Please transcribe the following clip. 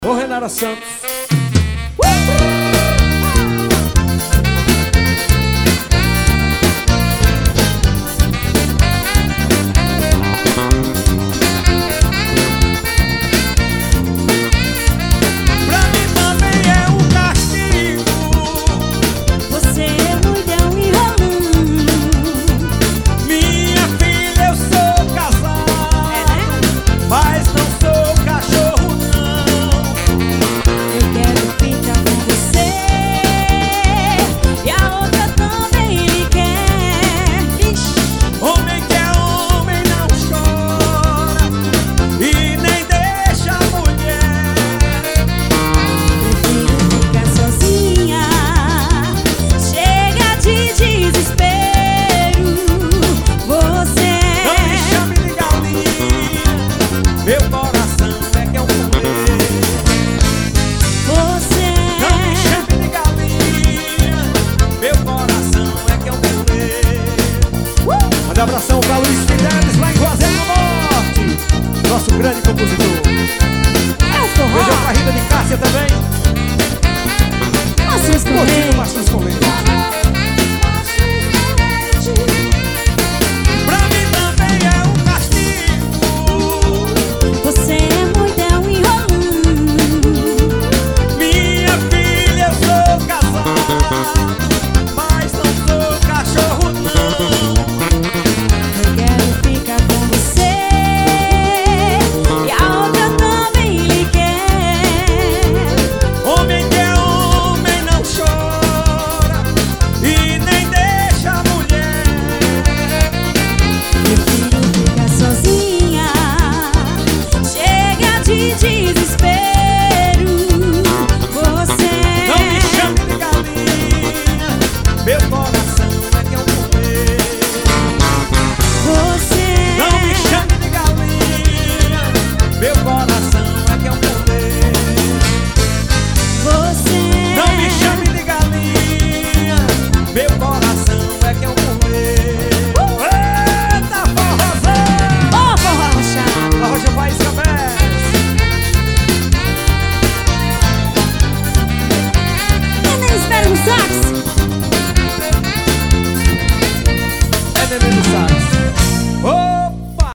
Ô Renata Santos. Pra mim também é um castigo. Você é mulher enrolando. Minha filha, eu sou casado, mas não sou cachorro não. Eu quero ficar com você e a outra também me quer. Ixi. Homem que é homem não chora e nem deixa a mulher. Prefiro ficar sozinha. Chega de desespero. Você Não me chame de galinha, meu coração é que é um comer. Você Não me chame de galinha, meu coração é que é um comer. Manda abração pra Luiz Fidelis lá em Juazeiro do Norte, nosso grande compositor. é o forró. Beijão pra Rita de Cássia também. Vocês Curtindo correm. Martins Colete. Pra mim também é um castigo. Você é mulher enrolando. Minha filha, eu sou casado, mas não sou cachorro não. Eu quero ficar com você e a outra também lhe quer. Homem que é homem não chora e nem deixa a mulher. Prefiro ficar sozinha. Chega de desespero. Você Não me chame de galinha, meu coração é que é um comer. Você Não me chame de galinha, meu coração é que é um comer. Você Não me chame de galinha, meu coração